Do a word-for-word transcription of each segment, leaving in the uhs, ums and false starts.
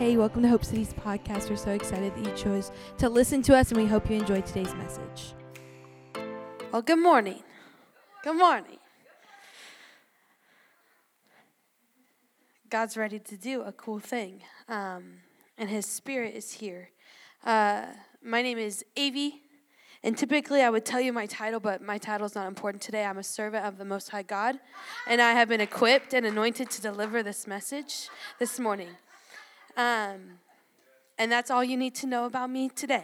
Hey, welcome to Hope City's podcast. We're so excited that you chose to listen to us, and we hope you enjoyed today's message. Well, good morning. Good morning. God's ready to do a cool thing, um, and His Spirit is here. Uh, my name is Avi, and typically I would tell you my title, but my title is not important today. I'm a servant of the Most High God, and I have been equipped and anointed to deliver this message this morning. Um, and that's all you need to know about me today.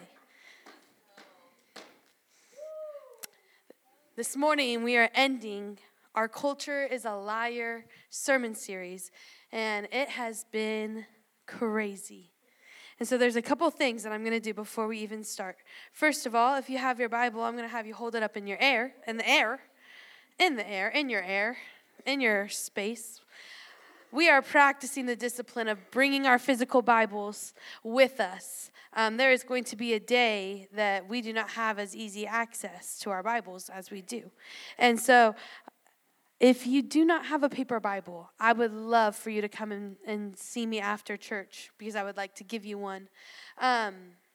This morning, we are ending our Culture is a Liar sermon series, and it has been crazy. And so there's a couple things that I'm going to do before we even start. First of all, if you have your Bible, I'm going to have you hold it up in your air, in the air, in the air, in your air, in your space. We are practicing the discipline of bringing our physical Bibles with us. Um, there is going to be a day that we do not have as easy access to our Bibles as we do. And so if you do not have a paper Bible, I would love for you to come in and see me after church because I would like to give you one. Um,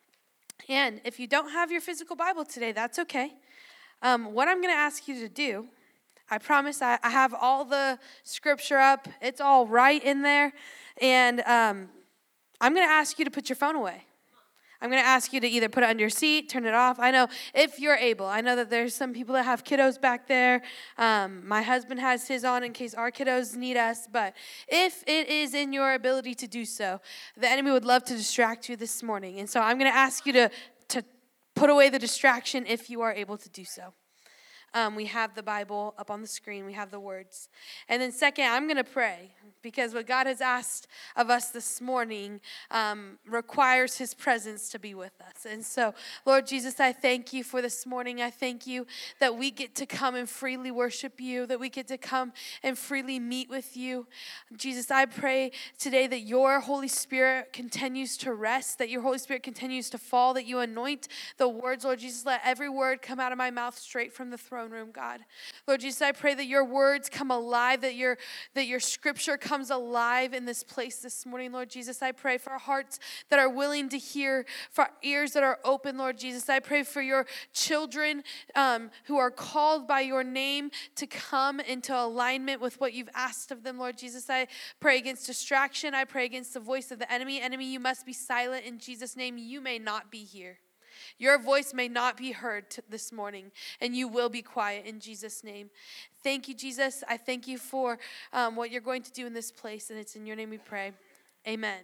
and if you don't have your physical Bible today, that's okay. Um, what I'm going to ask you to do, I promise I, I have all the scripture up. It's all right in there. And um, I'm going to ask you to put your phone away. I'm going to ask you to either put it under your seat, turn it off. I know if you're able. I know that there's some people that have kiddos back there. Um, my husband has his on in case our kiddos need us. But if it is in your ability to do so, the enemy would love to distract you this morning. And so I'm going to ask you to, to put away the distraction if you are able to do so. Um, we have the Bible up on the screen. We have the words. And then second, I'm going to pray because what God has asked of us this morning um, requires His presence to be with us. And so, Lord Jesus, I thank you for this morning. I thank you that we get to come and freely worship you, that we get to come and freely meet with you. Jesus, I pray today that your Holy Spirit continues to rest, that your Holy Spirit continues to fall, that you anoint the words, Lord Jesus. Let every word come out of my mouth straight from the throne room, God. Lord Jesus, I pray that your words come alive, that your that your scripture comes alive in this place this morning, Lord Jesus. I pray for hearts that are willing to hear, for ears that are open, Lord Jesus. I pray for your children um, who are called by your name to come into alignment with what you've asked of them, Lord Jesus. I pray against distraction. I pray against the voice of the enemy. Enemy, you must be silent in Jesus' name. You may not be here. Your voice may not be heard t- this morning, and you will be quiet in Jesus' name. Thank you, Jesus. I thank you for um, what you're going to do in this place, and it's in your name we pray. Amen.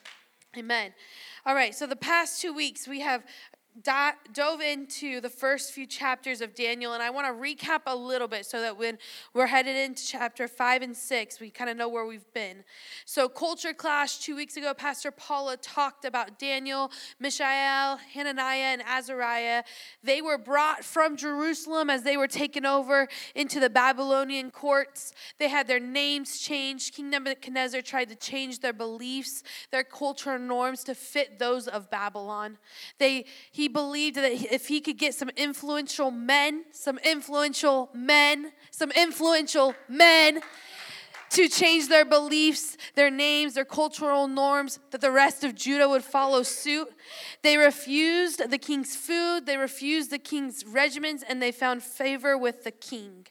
Amen. All right, so the past two weeks we have di- dove into the first few chapters of Daniel, and I want to recap a little bit so that when we're headed into chapter five and six, we kind of know where we've been. So Culture Clash, two weeks ago, Pastor Paula talked about Daniel, Mishael, Hananiah, and Azariah. They were brought from Jerusalem as they were taken over into the Babylonian courts. They had their names changed. King Nebuchadnezzar tried to change their beliefs, their cultural norms to fit those of Babylon. They He believed that if he could get some influential men, some influential men, some influential men to change their beliefs, their names, their cultural norms, that the rest of Judah would follow suit. They refused the king's food, they refused the king's regiments, and they found favor with the king.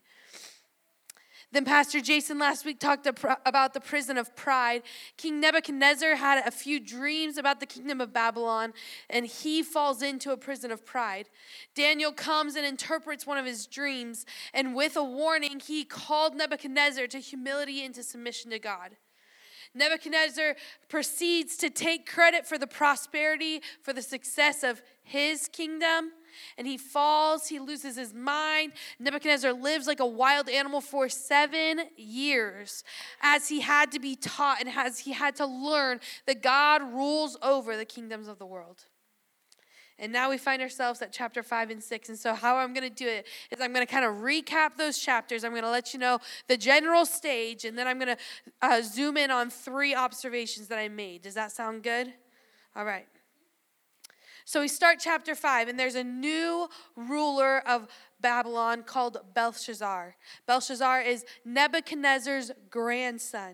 Then Pastor Jason last week talked about the prison of pride. King Nebuchadnezzar had a few dreams about the kingdom of Babylon, and he falls into a prison of pride. Daniel comes and interprets one of his dreams, and with a warning, he called Nebuchadnezzar to humility and to submission to God. Nebuchadnezzar proceeds to take credit for the prosperity, for the success of his kingdom, and he falls, he loses his mind. Nebuchadnezzar lives like a wild animal for seven years as he had to be taught and as he had to learn that God rules over the kingdoms of the world. And now we find ourselves at chapter five and six. And so how I'm going to do it is I'm going to kind of recap those chapters. I'm going to let you know the general stage, and then I'm going to uh, zoom in on three observations that I made. Does that sound good? All right. So we start chapter five, and there's a new ruler of Babylon called Belshazzar. Belshazzar is Nebuchadnezzar's grandson.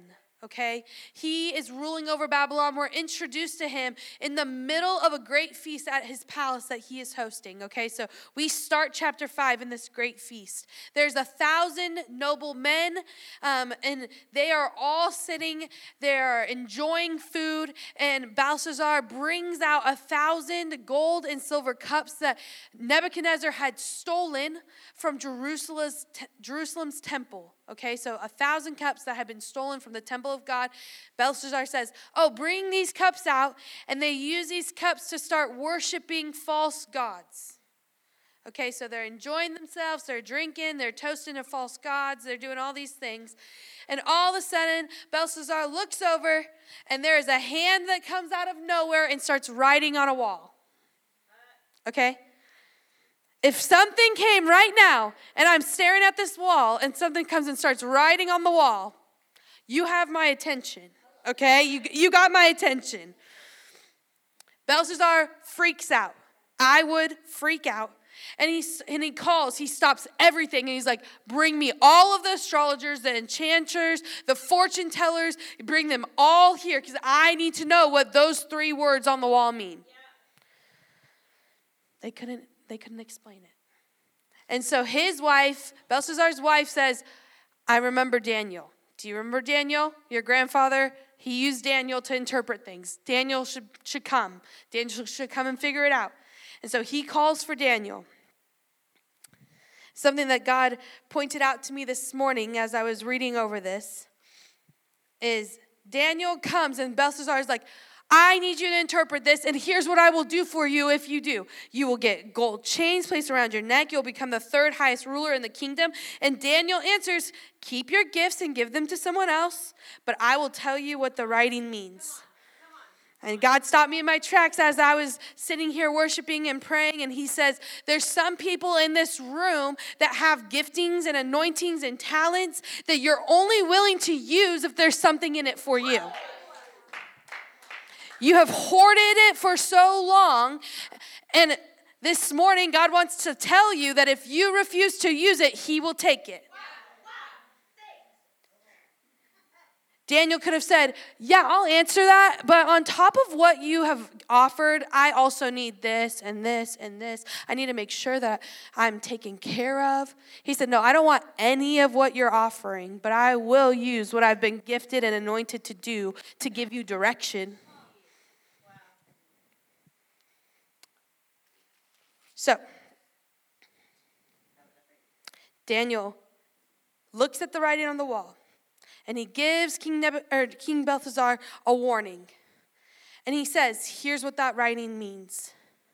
okay? He is ruling over Babylon. We're introduced to him in the middle of a great feast at his palace that he is hosting, okay? So we start chapter five in this great feast. There's a thousand noble men, um, and they are all sitting, they're enjoying food, and Belshazzar brings out a thousand gold and silver cups that Nebuchadnezzar had stolen from Jerusalem's, Jerusalem's temple. Okay, so a thousand cups that had been stolen from the temple of God. Belshazzar says, oh, bring these cups out. And they use these cups to start worshiping false gods. Okay, so they're enjoying themselves. They're drinking. They're toasting to false gods. They're doing all these things. And all of a sudden, Belshazzar looks over, and there is a hand that comes out of nowhere and starts writing on a wall. Okay? If something came right now and I'm staring at this wall and something comes and starts writing on the wall, you have my attention, okay? You, you got my attention. Belshazzar freaks out. I would freak out. And he, and he calls, he stops everything, and he's like, bring me all of the astrologers, the enchanters, the fortune tellers, bring them all here because I need to know what those three words on the wall mean. They couldn't They couldn't explain it. And so his wife, Belshazzar's wife, says, I remember Daniel. Do you remember Daniel? Your grandfather, he used Daniel to interpret things. Daniel should, should come. Daniel should come and figure it out. And so he calls for Daniel. Something that God pointed out to me this morning as I was reading over this is Daniel comes and Belshazzar is like, I need you to interpret this, and here's what I will do for you if you do. You will get gold chains placed around your neck. You'll become the third highest ruler in the kingdom. And Daniel answers, keep your gifts and give them to someone else, but I will tell you what the writing means. And God stopped me in my tracks as I was sitting here worshiping and praying, and he says, there's some people in this room that have giftings and anointings and talents that you're only willing to use if there's something in it for you. You have hoarded it for so long, and this morning God wants to tell you that if you refuse to use it, he will take it. Daniel could have said, yeah, I'll answer that, but on top of what you have offered, I also need this and this and this. I need to make sure that I'm taken care of. He said, no, I don't want any of what you're offering, but I will use what I've been gifted and anointed to do to give you direction. So, Daniel looks at the writing on the wall, and he gives King, Neb- or King Belshazzar a warning. And he says, here's what that writing means.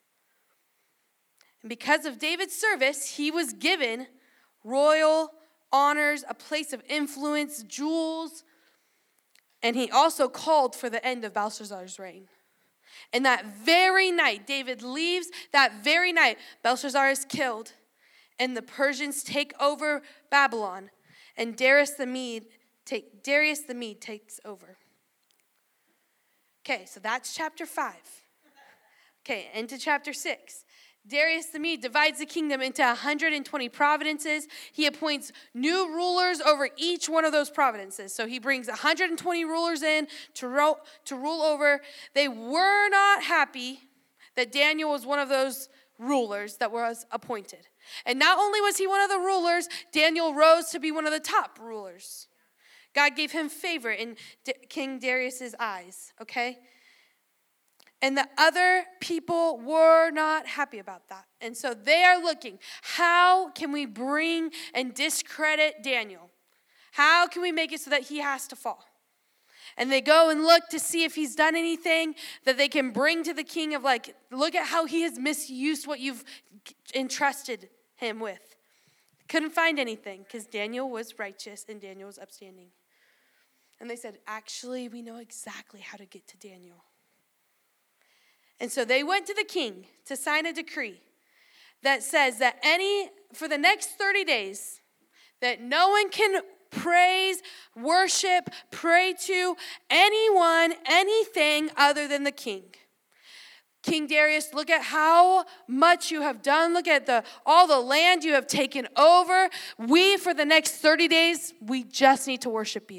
And because of David's service, he was given royal honors, a place of influence, jewels, and he also called for the end of Belshazzar's reign. And that very night, David leaves. That very night, Belshazzar is killed. And the Persians take over Babylon. And Darius the Mede, take, Darius the Mede takes over. Okay, so that's chapter five. Okay, into chapter six. Darius the Mede divides the kingdom into one hundred twenty provinces. He appoints new rulers over each one of those provinces. So he brings one hundred twenty rulers in to, ro- to rule over. They were not happy that Daniel was one of those rulers that was appointed. And not only was he one of the rulers, Daniel rose to be one of the top rulers. God gave him favor in D- King Darius's eyes, okay? And the other people were not happy about that. And so they are looking, how can we bring and discredit Daniel? How can we make it so that he has to fall? And they go and look to see if he's done anything that they can bring to the king of like, look at how he has misused what you've entrusted him with. Couldn't find anything because Daniel was righteous and Daniel was upstanding. And they said, actually, we know exactly how to get to Daniel. And so they went to the king to sign a decree that says that any, for the next thirty days, that no one can praise, worship, pray to anyone, anything other than the king. King Darius, look at how much you have done. Look at the all the land you have taken over. We, for the next thirty days, we just need to worship you.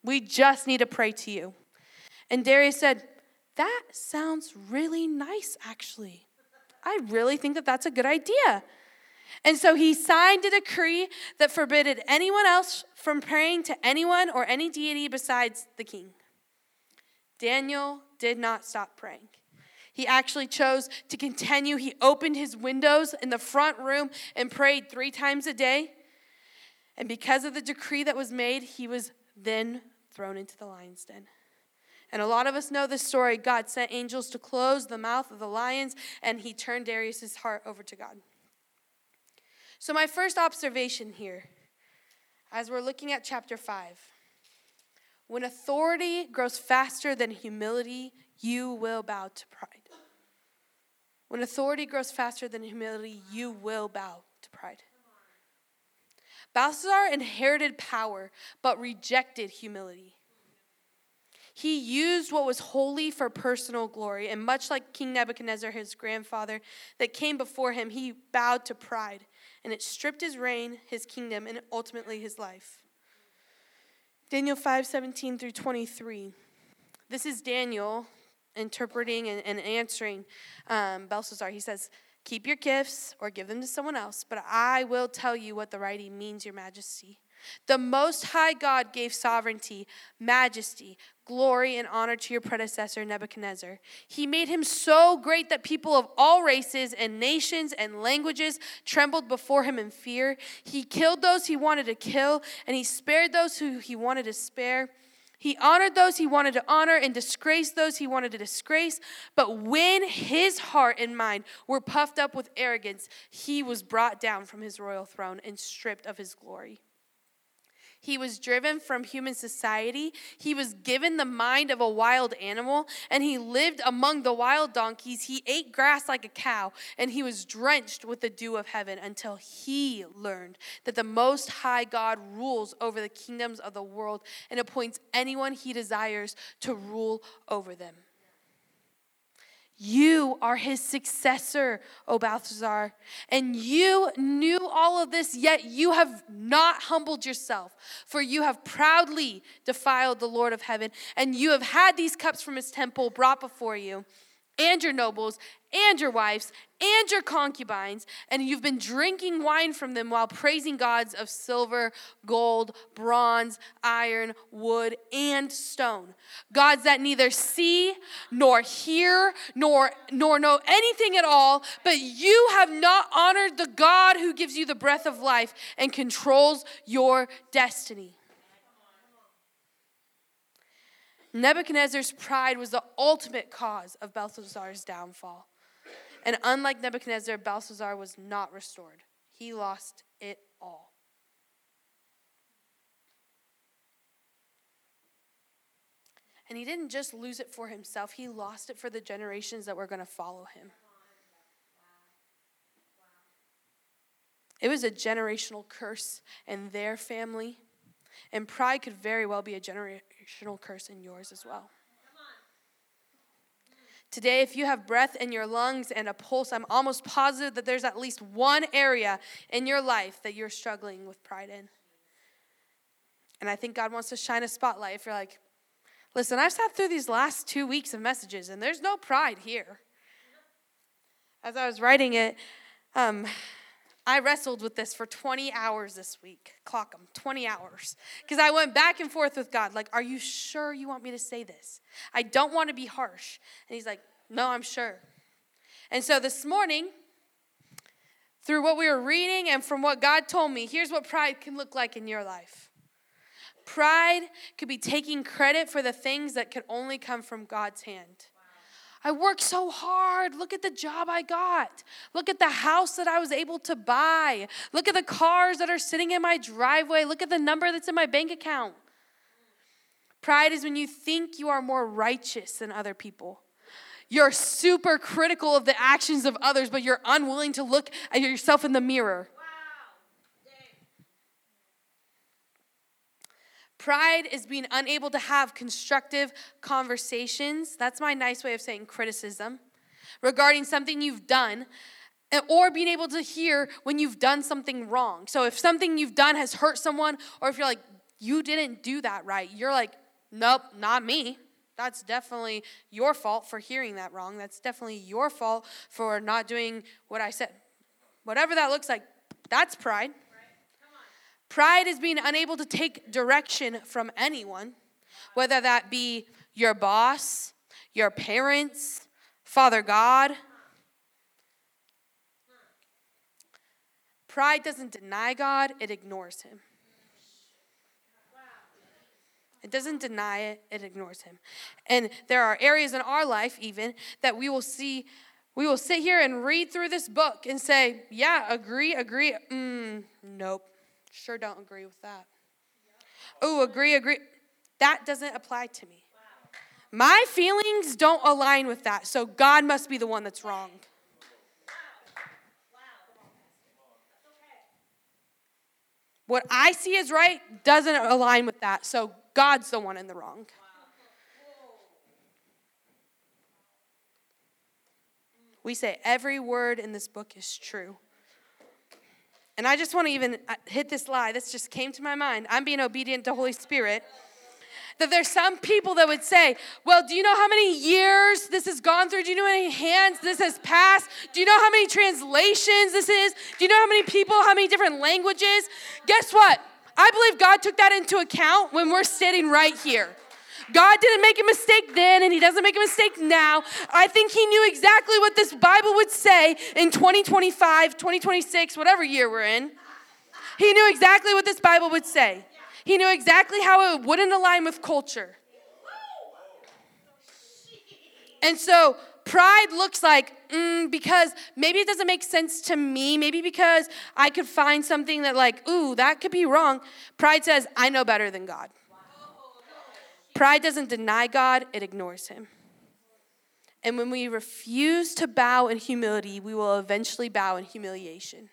We just need to pray to you. And Darius said, that sounds really nice, actually. I really think that that's a good idea. And so he signed a decree that forbidded anyone else from praying to anyone or any deity besides the king. Daniel did not stop praying. He actually chose to continue. He opened his windows in the front room and prayed three times a day. And because of the decree that was made, he was then thrown into the lion's den. And a lot of us know this story. God sent angels to close the mouth of the lions, and he turned Darius' heart over to God. So my first observation here, as we're looking at chapter five, when authority grows faster than humility, you will bow to pride. When authority grows faster than humility, you will bow to pride. Belshazzar inherited power, but rejected humility. He used what was holy for personal glory, and much like King Nebuchadnezzar, his grandfather, that came before him, he bowed to pride, and it stripped his reign, his kingdom, and ultimately his life. Daniel five seventeen through twenty-three. This is Daniel interpreting and, and answering um, Belshazzar. He says, keep your gifts or give them to someone else, but I will tell you what the writing means, your majesty. The Most High God gave sovereignty, majesty, glory, and honor to your predecessor, Nebuchadnezzar. He made him so great that people of all races and nations and languages trembled before him in fear. He killed those he wanted to kill, and he spared those who he wanted to spare. He honored those he wanted to honor and disgraced those he wanted to disgrace. But when his heart and mind were puffed up with arrogance, he was brought down from his royal throne and stripped of his glory. He was driven from human society. He was given the mind of a wild animal, and he lived among the wild donkeys. He ate grass like a cow, and he was drenched with the dew of heaven until he learned that the Most High God rules over the kingdoms of the world and appoints anyone he desires to rule over them. You are his successor, O Belshazzar, and you knew all of this, yet you have not humbled yourself, for you have proudly defiled the Lord of heaven, and you have had these cups from his temple brought before you, and your nobles, and your wives, and your concubines, and you've been drinking wine from them while praising gods of silver, gold, bronze, iron, wood, and stone. Gods that neither see, nor hear, nor, nor know anything at all, but you have not honored the God who gives you the breath of life and controls your destiny. Nebuchadnezzar's pride was the ultimate cause of Belshazzar's downfall. And unlike Nebuchadnezzar, Belshazzar was not restored. He lost it all. And he didn't just lose it for himself, he lost it for the generations that were going to follow him. It was a generational curse in their family. And pride could very well be a generational curse in yours as well. Today, if you have breath in your lungs and a pulse, I'm almost positive that there's at least one area in your life that you're struggling with pride in. And I think God wants to shine a spotlight. If you're like, listen, I've sat through these last two weeks of messages, and there's no pride here. As I was writing it, um, I wrestled with this for twenty hours this week. Clock them, twenty hours. Because I went back and forth with God, like, are you sure you want me to say this? I don't want to be harsh. And he's like, no, I'm sure. And so this morning, through what we were reading and from what God told me, here's what pride can look like in your life. Pride could be taking credit for the things that could only come from God's hand. I worked so hard. Look at the job I got. Look at the house that I was able to buy. Look at the cars that are sitting in my driveway. Look at the number that's in my bank account. Pride is when you think you are more righteous than other people. You're super critical of the actions of others, but you're unwilling to look at yourself in the mirror. Pride is being unable to have constructive conversations. That's my nice way of saying criticism regarding something you've done, or being able to hear when you've done something wrong. So if something you've done has hurt someone, or if you're like, you didn't do that right. You're like, nope, not me. That's definitely your fault for hearing that wrong. That's definitely your fault for not doing what I said. Whatever that looks like, that's pride. Pride is being unable to take direction from anyone, whether that be your boss, your parents, Father God. Pride doesn't deny God, it ignores him. It doesn't deny it, it ignores him. And there are areas in our life even that we will see, we will sit here and read through this book and say, yeah, agree, agree. Mm, nope, sure don't agree with that. Oh, agree, agree. That doesn't apply to me. My feelings don't align with that, so God must be the one that's wrong. What I see as right doesn't align with that, so God's the one in the wrong. We say every word in this book is true. And I just want to even hit this lie. This just came to my mind. I'm being obedient to Holy Spirit. That there's some people that would say, well, do you know how many years this has gone through? Do you know how many hands this has passed? Do you know how many translations this is? Do you know how many people, how many different languages? Guess what? I believe God took that into account when we're sitting right here. God didn't make a mistake then, and he doesn't make a mistake now. I think he knew exactly what this Bible would say in twenty twenty-five, twenty twenty-six, whatever year we're in. He knew exactly what this Bible would say. He knew exactly how it wouldn't align with culture. And so pride looks like, mm, because maybe it doesn't make sense to me, maybe because I could find something that like, ooh, that could be wrong. Pride says, I know better than God. Pride doesn't deny God, it ignores him. And when we refuse to bow in humility, we will eventually bow in humiliation.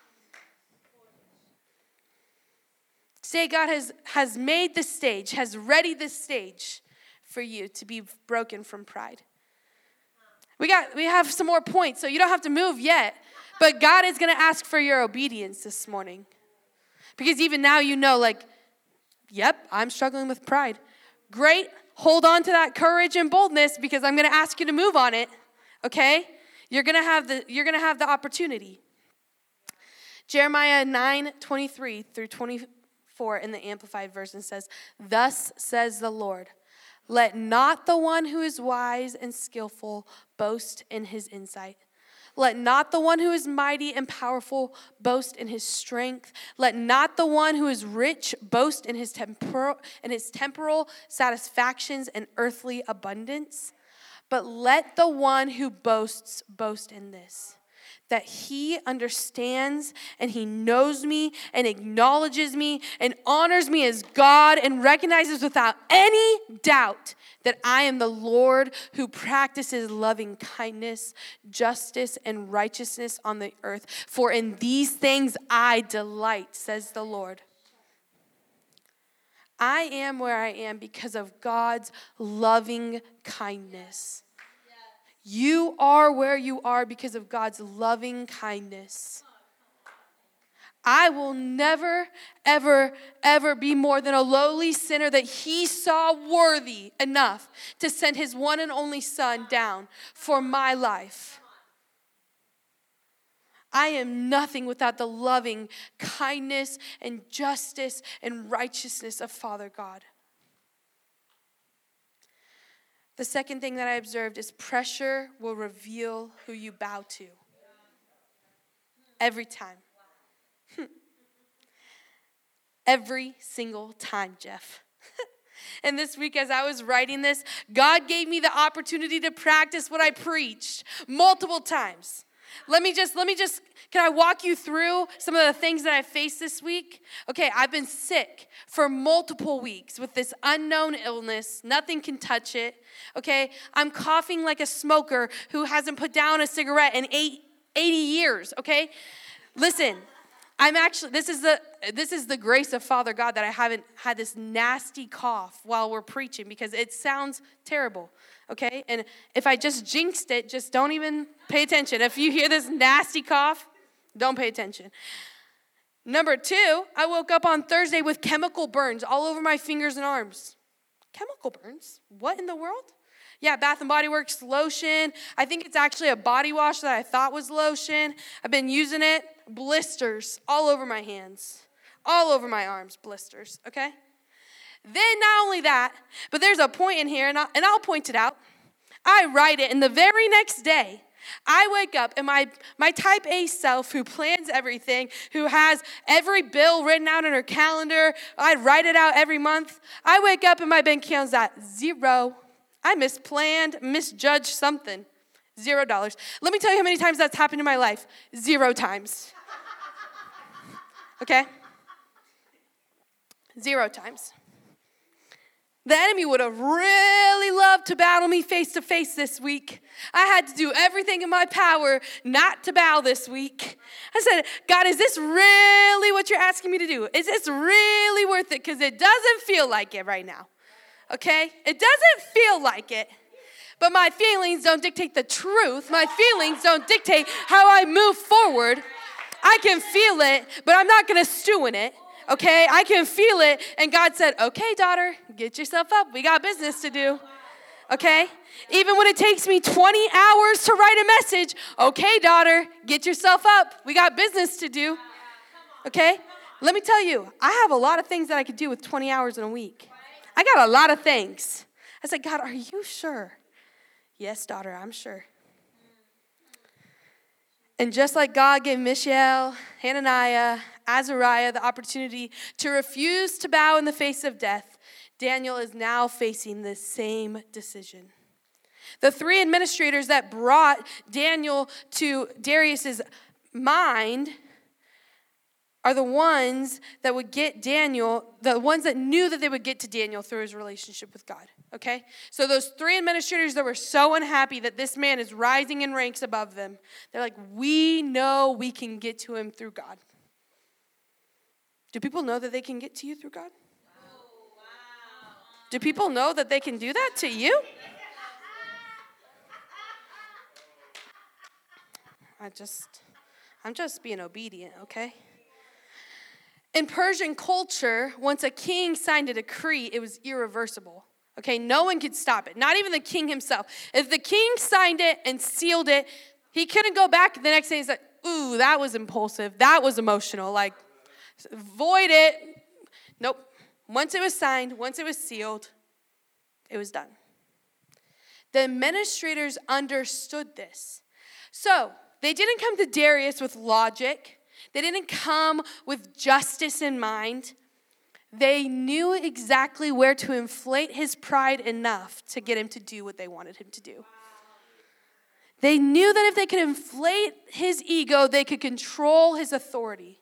Say God has, has made the stage, has readied the stage for you to be broken from pride. We got we have some more points, so you don't have to move yet. But God is going to ask for your obedience this morning. Because even now you know, like, yep, I'm struggling with pride. Great, hold on to that courage and boldness because I'm going to ask you to move on it, okay? You're going to have the you're going to have the opportunity. Jeremiah nine twenty-three through twenty-four in the Amplified Version says, "Thus says the Lord, let not the one who is wise and skillful boast in his insight. Let not the one who is mighty and powerful boast in his strength. Let not the one who is rich boast in his temporal, in his temporal satisfactions and earthly abundance. But let the one who boasts boast in this, that he understands and he knows me and acknowledges me and honors me as God and recognizes without any doubt that I am the Lord who practices loving kindness, justice, and righteousness on the earth. For in these things I delight, says the Lord." I am where I am because of God's loving kindness. You are where you are because of God's loving kindness. I will never, ever, ever be more than a lowly sinner that he saw worthy enough to send his one and only son down for my life. I am nothing without the loving kindness and justice and righteousness of Father God. The second thing that I observed is pressure will reveal who you bow to. Every time. Every single time, Jeff. And this week as I was writing this, God gave me the opportunity to practice what I preached multiple times. Let me just, let me just, can I walk you through some of the things that I faced this week? Okay, I've been sick for multiple weeks with this unknown illness. Nothing can touch it. Okay, I'm coughing like a smoker who hasn't put down a cigarette in eight, eighty years, okay? Listen, I'm actually, this is the this is the grace of Father God that I haven't had this nasty cough while we're preaching because it sounds terrible, okay? And if I just jinxed it, just don't even pay attention. If you hear this nasty cough, don't pay attention. Number two, I woke up on Thursday with chemical burns all over my fingers and arms. Chemical burns? What in the world? Yeah, Bath and Body Works lotion. I think it's actually a body wash that I thought was lotion. I've been using it. Blisters all over my hands, all over my arms, blisters, okay? Then not only that, but there's a point in here, and I'll, and I'll point it out. I write it, and the very next day, I wake up, and my, my type A self who plans everything, who has every bill written out in her calendar, I write it out every month. I wake up, and my bank account's at zero. I misplanned, misjudged something. Zero dollars. Let me tell you how many times that's happened in my life. Zero times. Okay? Zero times. The enemy would have really loved to battle me face to face this week. I had to do everything in my power not to bow this week. I said, God, is this really what you're asking me to do? Is this really worth it? Because it doesn't feel like it right now. Okay? It doesn't feel like it. But my feelings don't dictate the truth. My feelings don't dictate how I move forward. I can feel it, but I'm not going to stew in it. Okay? I can feel it. And God said, okay, daughter, get yourself up. We got business to do. Okay? Even when it takes me twenty hours to write a message, okay, daughter, get yourself up. We got business to do. Okay? Let me tell you, I have a lot of things that I could do with twenty hours in a week. I got a lot of things. I said, God, are you sure? Yes, daughter, I'm sure. And just like God gave Mishael, Hananiah, Azariah the opportunity to refuse to bow in the face of death, Daniel is now facing the same decision. The three administrators that brought Daniel to Darius's mind are the ones that would get Daniel, the ones that knew that they would get to Daniel through his relationship with God, okay? So those three administrators that were so unhappy that this man is rising in ranks above them, they're like, we know we can get to him through God. Do people know that they can get to you through God? Do people know that they can do that to you? I just, I'm just being obedient, okay? In Persian culture, once a king signed a decree, it was irreversible. Okay, no one could stop it, not even the king himself. If the king signed it and sealed it, he couldn't go back the next day and say, ooh, that was impulsive, that was emotional, like, void it. Nope. Once it was signed, once it was sealed, it was done. The administrators understood this. So, they didn't come to Darius with logic. They didn't come with justice in mind. They knew exactly where to inflate his pride enough to get him to do what they wanted him to do. They knew that if they could inflate his ego, they could control his authority.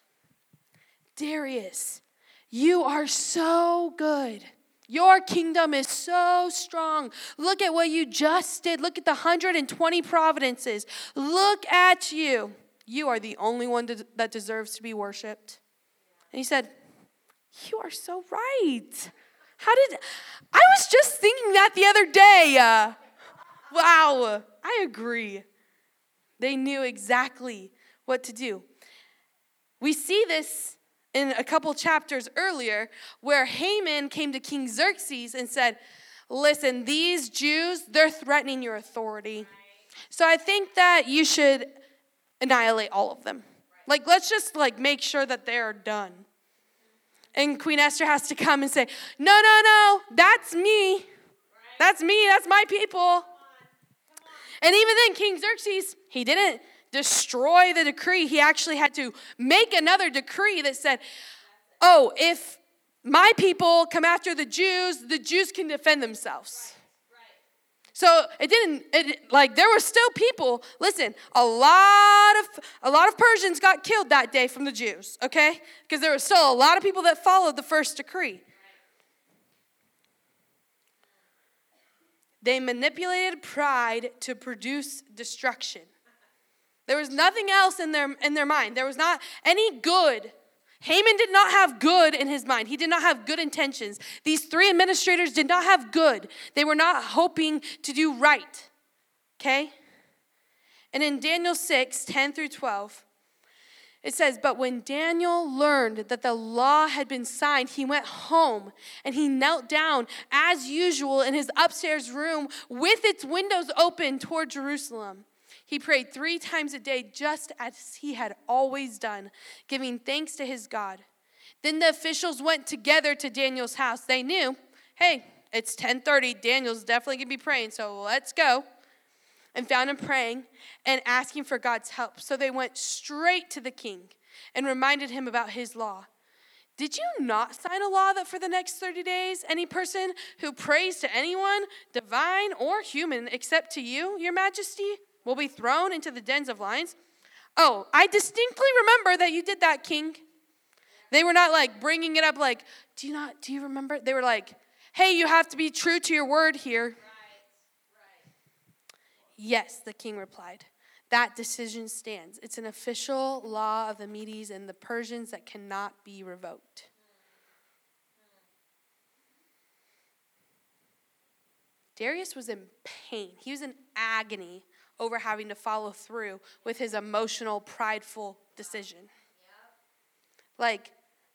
Darius, you are so good. Your kingdom is so strong. Look at what you just did. Look at the one hundred twenty providences. Look at you. You are the only one that deserves to be worshiped. And he said, you are so right. How did, I was just thinking that the other day. Uh, wow, I agree. They knew exactly what to do. We see this in a couple chapters earlier where Haman came to King Xerxes and said, listen, these Jews, they're threatening your authority. So I think that you should annihilate all of them. Like, let's just like make sure that they're done. And Queen Esther has to come and say, no, no, no, that's me. That's me, that's my people. And even then, King Xerxes, he didn't destroy the decree. He actually had to make another decree that said, oh, if my people come after the Jews, the Jews can defend themselves. So it didn't, it, like, there were still people, listen, a lot of a lot of Persians got killed that day from the Jews, okay? Because there were still a lot of people that followed the first decree. They manipulated pride to produce destruction. There was nothing else in their in their mind. There was not any good. Haman did not have good in his mind. He did not have good intentions. These three administrators did not have good. They were not hoping to do right. Okay? And in Daniel six, ten through twelve, It says, but when Daniel learned that the law had been signed, he went home and he knelt down as usual in his upstairs room with its windows open toward Jerusalem. He prayed three times a day just as he had always done, giving thanks to his God. Then the officials went together to Daniel's house. They knew, hey, it's ten thirty. Daniel's definitely going to be praying, so let's go. And found him praying and asking for God's help. So they went straight to the king and reminded him about his law. Did you not sign a law that for the next thirty days, any person who prays to anyone, divine or human, except to you, your majesty, will be thrown into the dens of lions? Oh, I distinctly remember that you did that, king. They were not like bringing it up like, do you not, do you remember? They were like, hey, you have to be true to your word here. Yes, the king replied. That decision stands. It's an official law of the Medes and the Persians that cannot be revoked. Darius was in pain. He was in agony over having to follow through with his emotional, prideful decision. Like,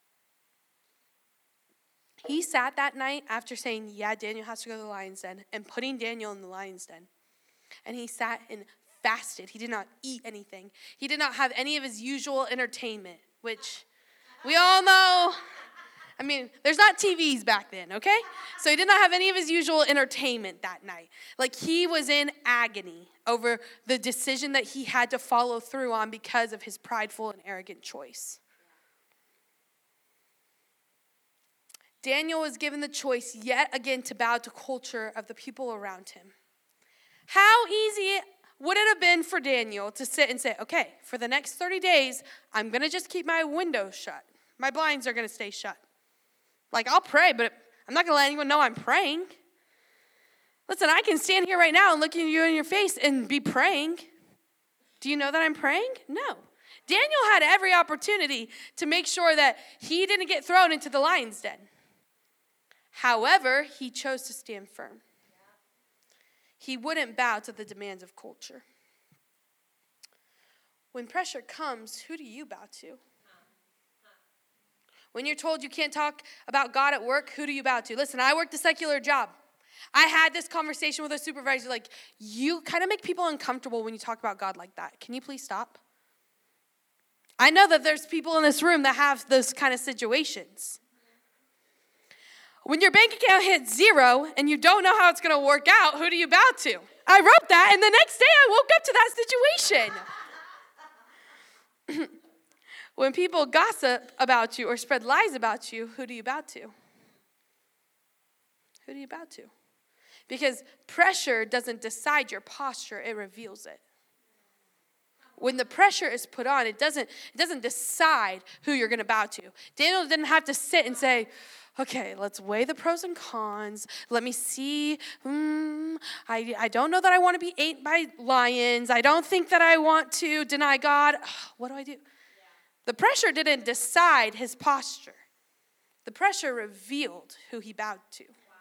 he sat that night after saying, yeah, Daniel has to go to the lion's den, and putting Daniel in the lion's den. And he sat and fasted. He did not eat anything. He did not have any of his usual entertainment, which we all know. I mean, there's not T Vs back then, okay? So he did not have any of his usual entertainment that night. Like, he was in agony over the decision that he had to follow through on because of his prideful and arrogant choice. Daniel was given the choice yet again to bow to culture of the people around him. How easy would it have been for Daniel to sit and say, okay, for the next thirty days, I'm going to just keep my windows shut. My blinds are going to stay shut. Like, I'll pray, but I'm not going to let anyone know I'm praying. Listen, I can stand here right now and look at you in your face and be praying. Do you know that I'm praying? No. Daniel had every opportunity to make sure that he didn't get thrown into the lion's den. However, he chose to stand firm. He wouldn't bow to the demands of culture. When pressure comes, who do you bow to? When you're told you can't talk about God at work, who do you bow to? Listen, I worked a secular job. I had this conversation with a supervisor, like, you kind of make people uncomfortable when you talk about God like that. Can you please stop? I know that there's people in this room that have those kind of situations. When your bank account hits zero and you don't know how it's going to work out, who do you bow to? I wrote that, and the next day I woke up to that situation. When people gossip about you or spread lies about you, who do you bow to? Who do you bow to? Because pressure doesn't decide your posture, it reveals it. When the pressure is put on, it doesn't, it doesn't decide who you're going to bow to. Daniel didn't have to sit and say, okay, let's weigh the pros and cons. Let me see. Hmm, I, I don't know that I want to be ate by lions. I don't think that I want to deny God. What do I do? Yeah. The pressure didn't decide his posture. The pressure revealed who he bowed to.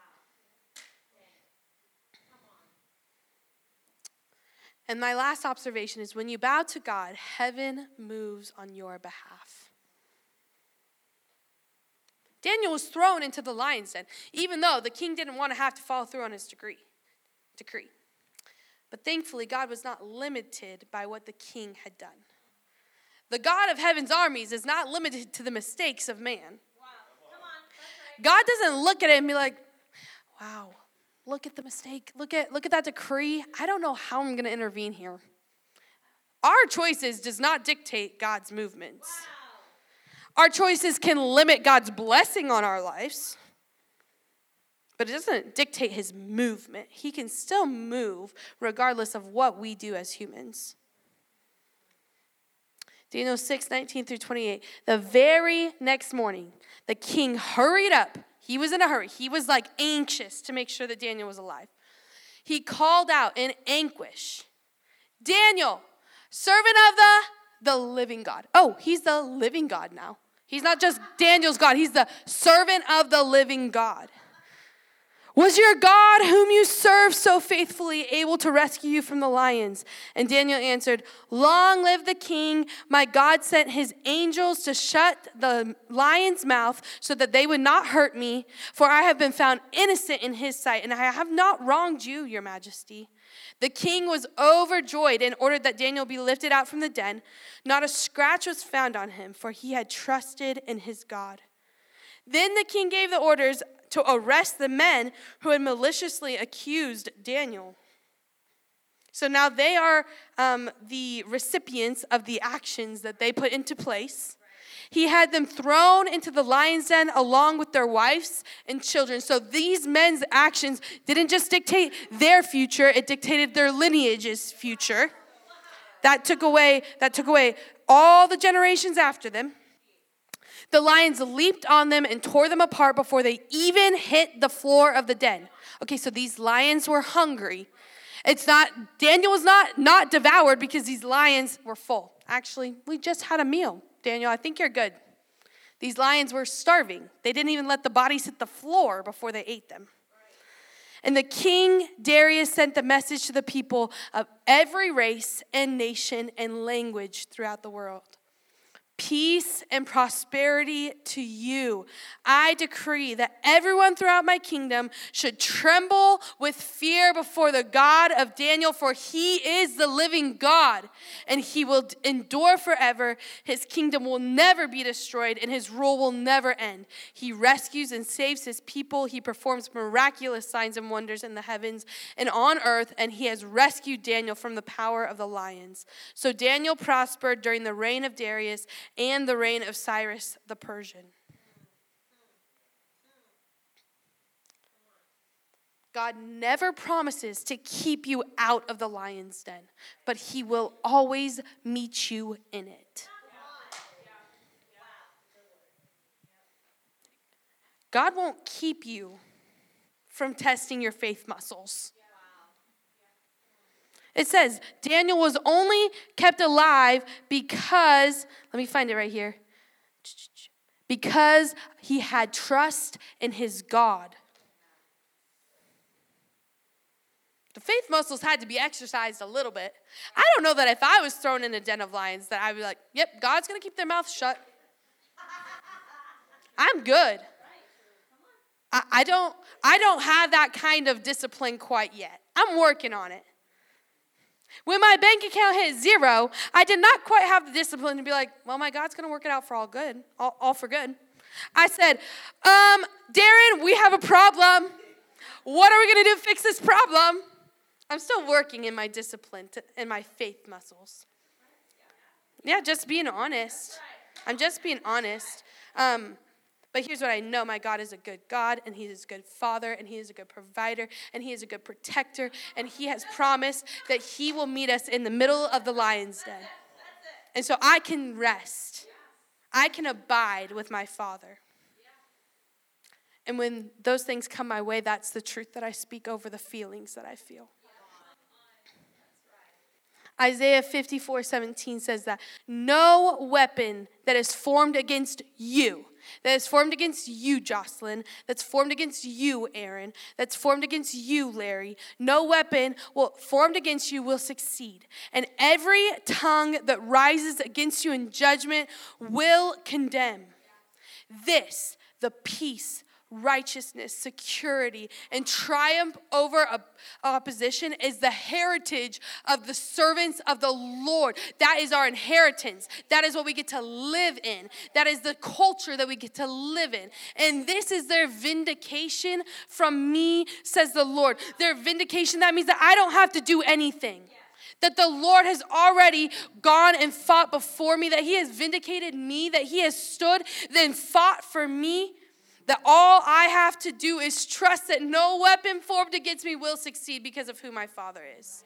And my last observation is when you bow to God, heaven moves on your behalf. Daniel was thrown into the lion's den, even though the king didn't want to have to follow through on his decree. decree. But thankfully, God was not limited by what the king had done. The God of heaven's armies is not limited to the mistakes of man. Wow. Come on, God doesn't look at it and be like, wow, look at the mistake. Look at, look at that decree. I don't know how I'm going to intervene here. Our choices does not dictate God's movements. Wow. Our choices can limit God's blessing on our lives, but it doesn't dictate his movement. He can still move regardless of what we do as humans. Daniel six, nineteen through twenty-eight. The very next morning, the king hurried up. He was in a hurry. He was like anxious to make sure that Daniel was alive. He called out in anguish, Daniel, servant of the, the living God. Oh, he's the living God now. He's not just Daniel's God. He's the servant of the living God. Was your God, whom you serve so faithfully, able to rescue you from the lions? And Daniel answered, long live the king. My God sent his angels to shut the lion's mouth so that they would not hurt me, for I have been found innocent in his sight, and I have not wronged you, your majesty. The king was overjoyed and ordered that Daniel be lifted out from the den. Not a scratch was found on him, for he had trusted in his God. Then the king gave the orders to arrest the men who had maliciously accused Daniel. So now they are um, the recipients of the actions that they put into place. He had them thrown into the lion's den along with their wives and children. So these men's actions didn't just dictate their future, it dictated their lineage's future. That took away, that took away all the generations after them. The lions leaped on them and tore them apart before they even hit the floor of the den. Okay, so these lions were hungry. It's not, Daniel was not, not devoured because these lions were full. Actually, we just had a meal. Daniel, I think you're good. These lions were starving. They didn't even let the bodies hit the floor before they ate them. And the king Darius sent the message to the people of every race and nation and language throughout the world. Peace and prosperity to you. I decree that everyone throughout my kingdom should tremble with fear before the God of Daniel, for he is the living God, and he will endure forever. His kingdom will never be destroyed, and his rule will never end. He rescues and saves his people. He performs miraculous signs and wonders in the heavens and on earth, and he has rescued Daniel from the power of the lions. So Daniel prospered during the reign of Darius and the reign of Cyrus the Persian. God never promises to keep you out of the lion's den, but he will always meet you in it. God won't keep you from testing your faith muscles. It says Daniel was only kept alive because, let me find it right here, because he had trust in his God. The faith muscles had to be exercised a little bit. I don't know that if I was thrown in a den of lions that I would be like, yep, God's going to keep their mouth shut. I'm good. I, I don't I don't have that kind of discipline quite yet. I'm working on it. When my bank account hit zero, I did not quite have the discipline to be like, well, my God's going to work it out for all good, all, all for good. I said, um, Darren, we have a problem. What are we going to do to fix this problem? I'm still working in my discipline to, in my faith muscles. Yeah, just being honest. I'm just being honest. Um, But here's what I know. My God is a good God, and he is a good father, and he is a good provider, and he is a good protector, and he has promised that he will meet us in the middle of the lion's den. And so I can rest. I can abide with my Father. And when those things come my way, that's the truth that I speak over the feelings that I feel. Isaiah fifty-four seventeen says that no weapon that is formed against you, that is formed against you, Jocelyn, that's formed against you, Aaron, that's formed against you, Larry, no weapon will, formed against you will succeed. And every tongue that rises against you in judgment will condemn. This, the peace, righteousness, security, and triumph over opposition is the heritage of the servants of the Lord. That is our inheritance. That is what we get to live in. That is the culture that we get to live in. And this is their vindication from me, says the Lord. Their vindication, that means that I don't have to do anything. That the Lord has already gone and fought before me, that he has vindicated me, that he has stood, then fought for me. That all I have to do is trust that no weapon formed against me will succeed because of who my Father is.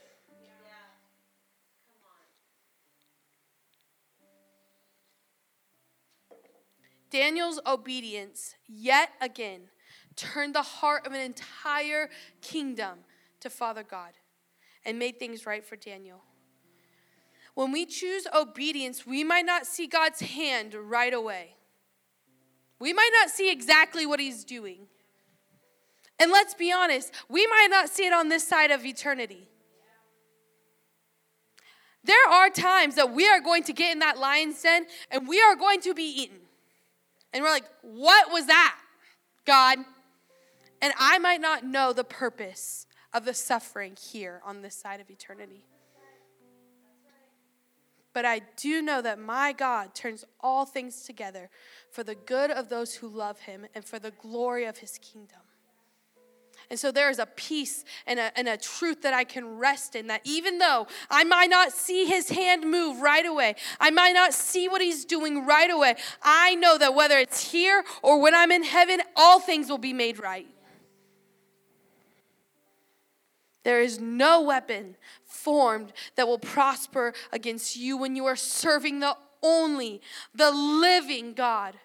Daniel's obedience, yet again, turned the heart of an entire kingdom to Father God and made things right for Daniel. When we choose obedience, we might not see God's hand right away. We might not see exactly what he's doing. And let's be honest, we might not see it on this side of eternity. There are times that we are going to get in that lion's den and we are going to be eaten. And we're like, what was that, God? And I might not know the purpose of the suffering here on this side of eternity. But I do know that my God turns all things together for the good of those who love him and for the glory of his kingdom. And so there is a peace and a, and a truth that I can rest in, that even though I might not see his hand move right away, I might not see what he's doing right away, I know that whether it's here or when I'm in heaven, all things will be made right. There is no weapon formed that will prosper against you when you are serving the only, the living God.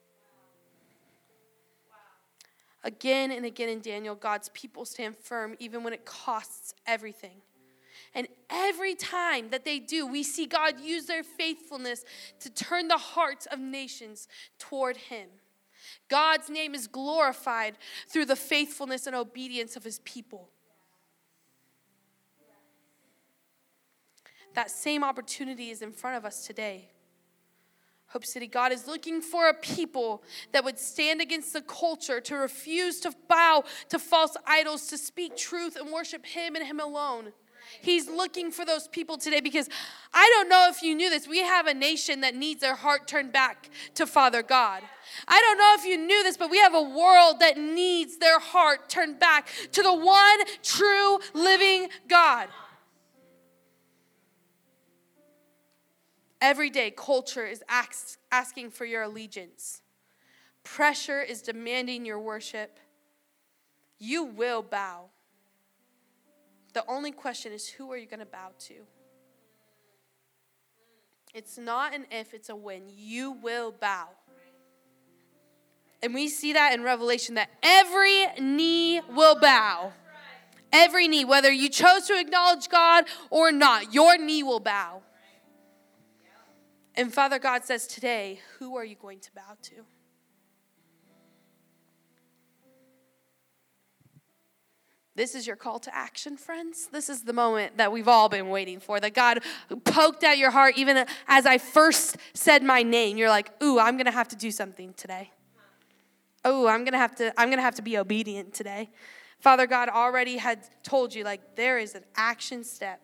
Again and again in Daniel, God's people stand firm even when it costs everything. And every time that they do, we see God use their faithfulness to turn the hearts of nations toward him. God's name is glorified through the faithfulness and obedience of his people. That same opportunity is in front of us today. Hope City, God is looking for a people that would stand against the culture, to refuse to bow to false idols, to speak truth and worship him and him alone. He's looking for those people today because I don't know if you knew this. We have a nation that needs their heart turned back to Father God. I don't know if you knew this, but we have a world that needs their heart turned back to the one true living God. Every day, culture is ask, asking for your allegiance. Pressure is demanding your worship. You will bow. The only question is, who are you going to bow to? It's not an if, it's a when. You will bow. And we see that in Revelation, that every knee will bow. Every knee, whether you chose to acknowledge God or not, your knee will bow. And Father God says today, who are you going to bow to? This is your call to action, friends. This is the moment that we've all been waiting for, that God poked at your heart even as I first said my name. You're like, ooh, I'm going to have to do something today. Oh, I'm going to have to I'm going to have to be obedient today. Father God already had told you, like, there is an action step.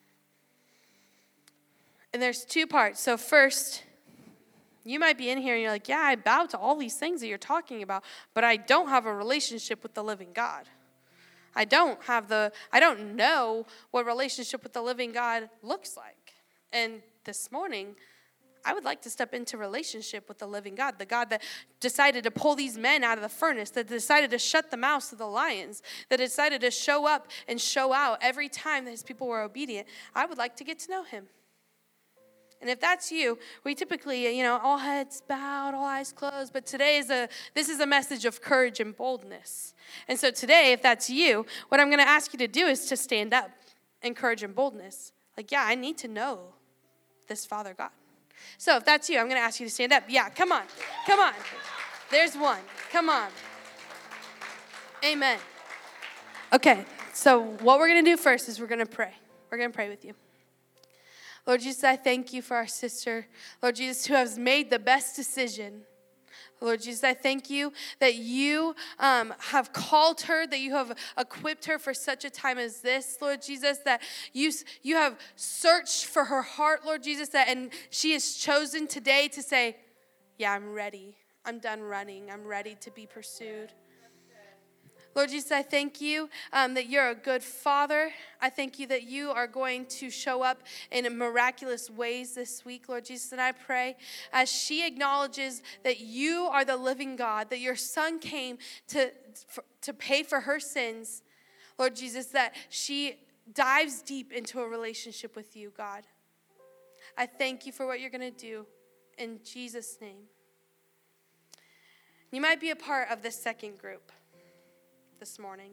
And there's two parts. So first, you might be in here and you're like, yeah, I bow to all these things that you're talking about, but I don't have a relationship with the living God. I don't have the, I don't know what relationship with the living God looks like. And this morning, I would like to step into relationship with the living God, the God that decided to pull these men out of the furnace, that decided to shut the mouths of the lions, that decided to show up and show out every time that his people were obedient. I would like to get to know him. And if that's you, we typically, you know, all heads bowed, all eyes closed. But today is a, this is a message of courage and boldness. And so today, if that's you, what I'm going to ask you to do is to stand up in courage and boldness. Like, yeah, I need to know this Father God. So if that's you, I'm going to ask you to stand up. Yeah, come on. Come on. There's one. Come on. Amen. Okay, so what we're going to do first is we're going to pray. We're going to pray with you. Lord Jesus, I thank you for our sister, Lord Jesus, who has made the best decision. Lord Jesus, I thank you that you um, have called her, that you have equipped her for such a time as this, Lord Jesus, that you, you have searched for her heart, Lord Jesus, that, and she has chosen today to say, yeah, I'm ready. I'm done running. I'm ready to be pursued. Lord Jesus, I thank you um, that you're a good Father. I thank you that you are going to show up in miraculous ways this week, Lord Jesus. And I pray as she acknowledges that you are the living God, that your Son came to, for, to pay for her sins, Lord Jesus, that she dives deep into a relationship with you, God. I thank you for what you're going to do in Jesus' name. You might be a part of this second group this morning.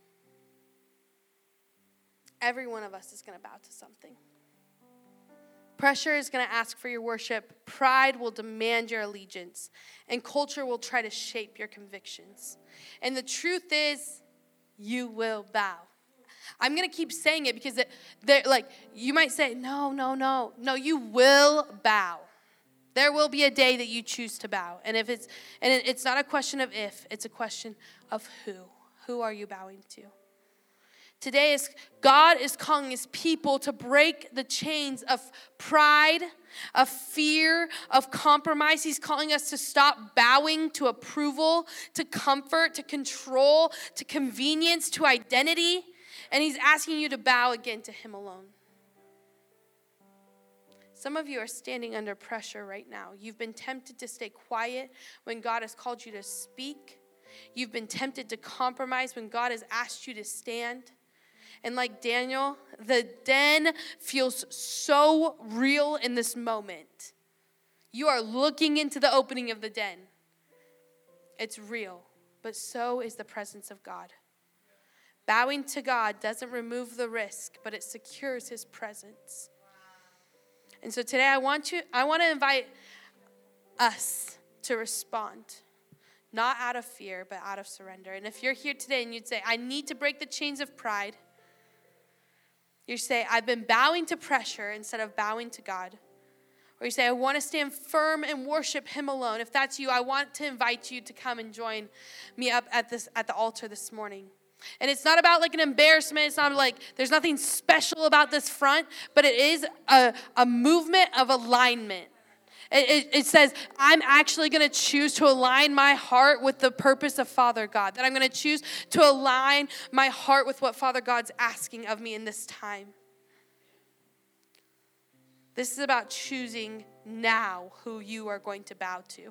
Every one of us is going to bow to something. Pressure is going to ask for your worship. Pride will demand your allegiance. And culture will try to shape your convictions. And the truth is, you will bow. I'm going to keep saying it because it, they're like, you might say, no, no, no. No, you will bow. There will be a day that you choose to bow. And if it's and it's not a question of if, it's a question of who. Who are you bowing to? Today is God is calling his people to break the chains of pride, of fear, of compromise. He's calling us to stop bowing to approval, to comfort, to control, to convenience, to identity. And he's asking you to bow again to him alone. Some of you are standing under pressure right now. You've been tempted to stay quiet when God has called you to speak. You've been tempted to compromise when God has asked you to stand. And like Daniel, the den feels so real in this moment. You are looking into the opening of the den. It's real, but so is the presence of God. Bowing to God doesn't remove the risk, but it secures his presence. And so today I want you, I want to invite us to respond, not out of fear, but out of surrender. And if you're here today and you'd say, I need to break the chains of pride, you say, I've been bowing to pressure instead of bowing to God. Or you say, I want to stand firm and worship him alone. If that's you, I want to invite you to come and join me up at this at the altar this morning. And it's not about like an embarrassment. It's not like there's nothing special about this front, but it is a, a movement of alignment. It, it, it says, I'm actually going to choose to align my heart with the purpose of Father God. That I'm going to choose to align my heart with what Father God's asking of me in this time. This is about choosing now who you are going to bow to.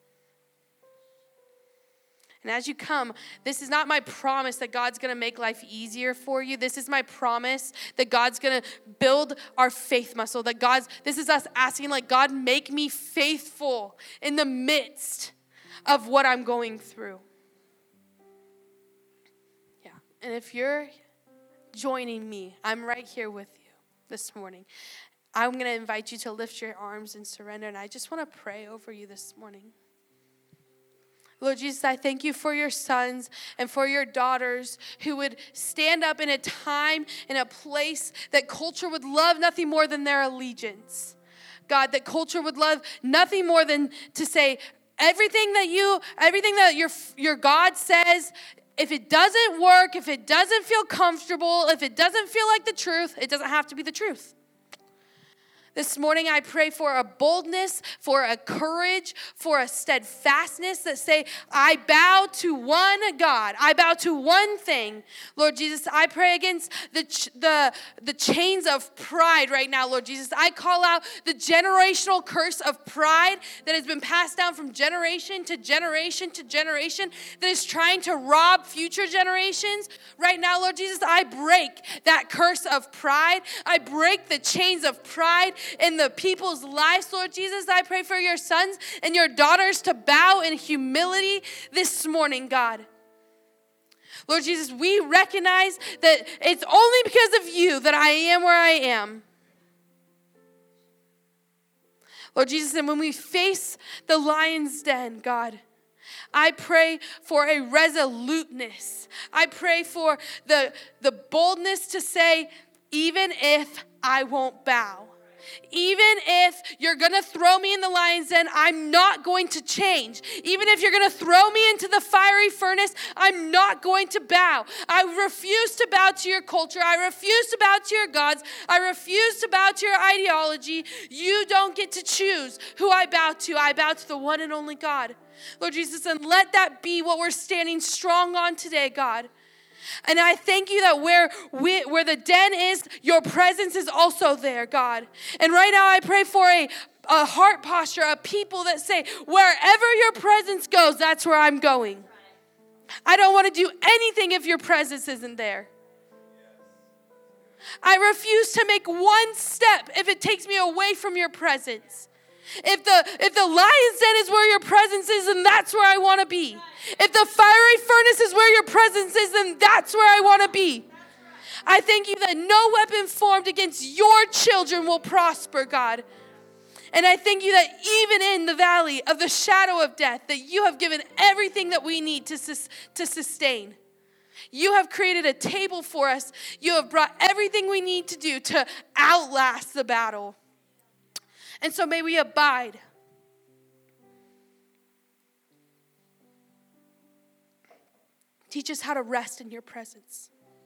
And as you come, this is not my promise that God's going to make life easier for you. This is my promise that God's going to build our faith muscle. That God's, this is us asking, like, God, make me faithful in the midst of what I'm going through. Yeah. And if you're joining me, I'm right here with you this morning. I'm going to invite you to lift your arms and surrender. And I just want to pray over you this morning. Lord Jesus, I thank you for your sons and for your daughters who would stand up in a time, in a place that culture would love nothing more than their allegiance. God, that culture would love nothing more than to say everything that you, everything that your, your God says, if it doesn't work, if it doesn't feel comfortable, if it doesn't feel like the truth, it doesn't have to be the truth. This morning, I pray for a boldness, for a courage, for a steadfastness that say, I bow to one God. I bow to one thing. Lord Jesus, I pray against the, ch- the, the chains of pride right now, Lord Jesus. I call out the generational curse of pride that has been passed down from generation to generation to generation that is trying to rob future generations. Right now, Lord Jesus, I break that curse of pride. I break the chains of pride in the people's lives, Lord Jesus. I pray for your sons and your daughters to bow in humility this morning, God. Lord Jesus, we recognize that it's only because of you that I am where I am. Lord Jesus, and when we face the lion's den, God, I pray for a resoluteness. I pray for the, the boldness to say, even if I won't bow. Even if you're going to throw me in the lion's den, I'm not going to change. Even if you're going to throw me into the fiery furnace, I'm not going to bow. I refuse to bow to your culture. I refuse to bow to your gods. I refuse to bow to your ideology. You don't get to choose who I bow to. I bow to the one and only God. Lord Jesus, and let that be what we're standing strong on today, God. And I thank you that where we, where the den is, your presence is also there, God. And right now I pray for a, a heart posture, a people that say, wherever your presence goes, that's where I'm going. I don't want to do anything if your presence isn't there. I refuse to make one step if it takes me away from your presence. If the if the lion's den is where your presence is, then that's where I want to be. If the fiery furnace is where your presence is, then that's where I want to be. I thank you that no weapon formed against your children will prosper, God. And I thank you that even in the valley of the shadow of death, that you have given everything that we need to, sus- to sustain. You have created a table for us. You have brought everything we need to do to outlast the battle. And so may we abide. Teach us how to rest in your presence.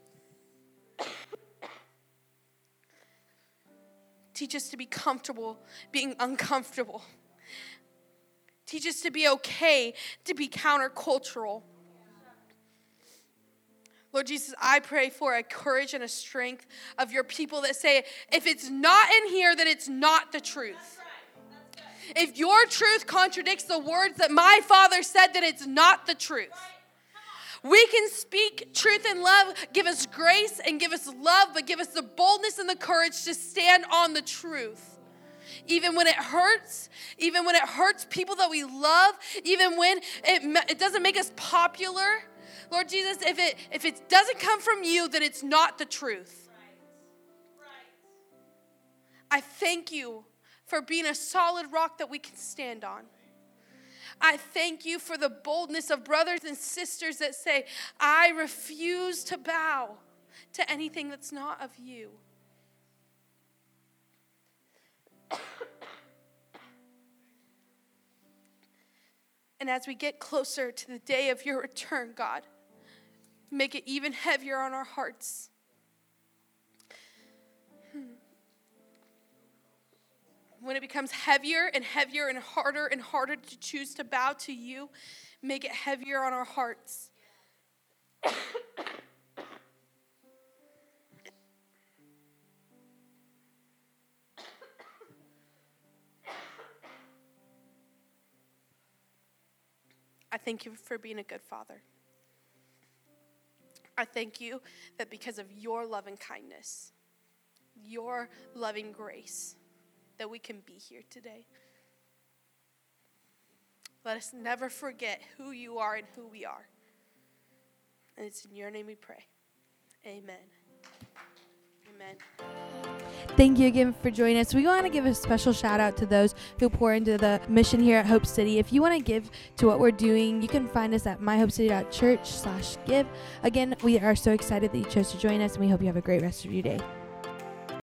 Teach us to be comfortable being uncomfortable. Teach us to be okay to be countercultural. Lord Jesus, I pray for a courage and a strength of your people that say, if it's not in here, then it's not the truth. If your truth contradicts the words that my Father said, then it's not the truth. We can speak truth and love, give us grace and give us love, but give us the boldness and the courage to stand on the truth. Even when it hurts, even when it hurts people that we love, even when it, it doesn't make us popular. Lord Jesus, if it if it doesn't come from you, then it's not the truth. Right. Right. I thank you for being a solid rock that we can stand on. I thank you for the boldness of brothers and sisters that say, I refuse to bow to anything that's not of you. And as we get closer to the day of your return, God, make it even heavier on our hearts. When it becomes heavier and heavier and harder and harder to choose to bow to you, make it heavier on our hearts. I thank you for being a good Father. I thank you that because of your love and kindness, your loving grace, that we can be here today. Let us never forget who you are and who we are. And it's in your name we pray. Amen. Amen. Thank you again for joining us. We want to give a special shout out to those who pour into the mission here at Hope City. If you want to give to what we're doing, you can find us at myhopecity.church slash give. Again, we are so excited that you chose to join us, and we hope you have a great rest of your day.